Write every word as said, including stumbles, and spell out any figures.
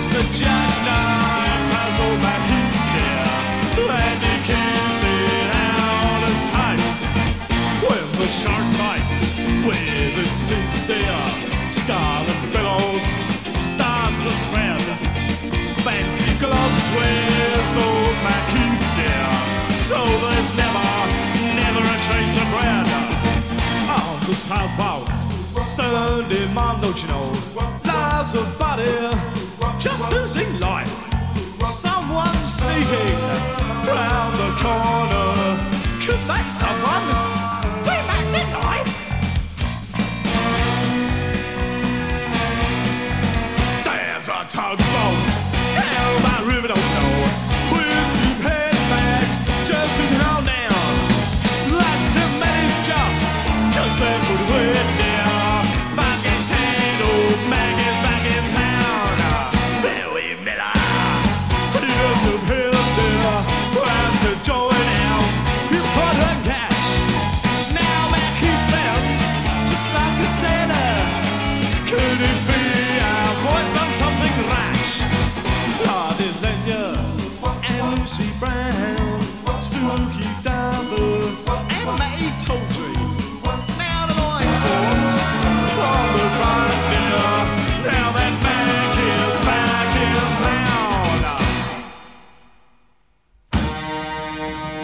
the jackknife has all that heat there, and you can't see out of sight. When the shark bites with its teeth there, scarlet billows start to spread. Fancy gloves wears old Mackie there, so there's never, never a trace of bread. On the southbound Sunday morning, don't you know, lies a body just losing life. Someone sneaking round the corner. Could that someone be back midnight? There's a tugboat down by river, don't you know, with some handbags just sitting on down. Like somebody's just, just left with wit now. Back in town, old Maggie's back in town. Billy Miller, he doesn't help there. Glad to join out his hard-earned cash. Now back he spends just like a sailor. Could it be our boy's done something rash? Lottie Lenya and Lucy Brown, Stooky Diver and May Tawdry. Now the line forms from the right there. Now that Mac is back in town.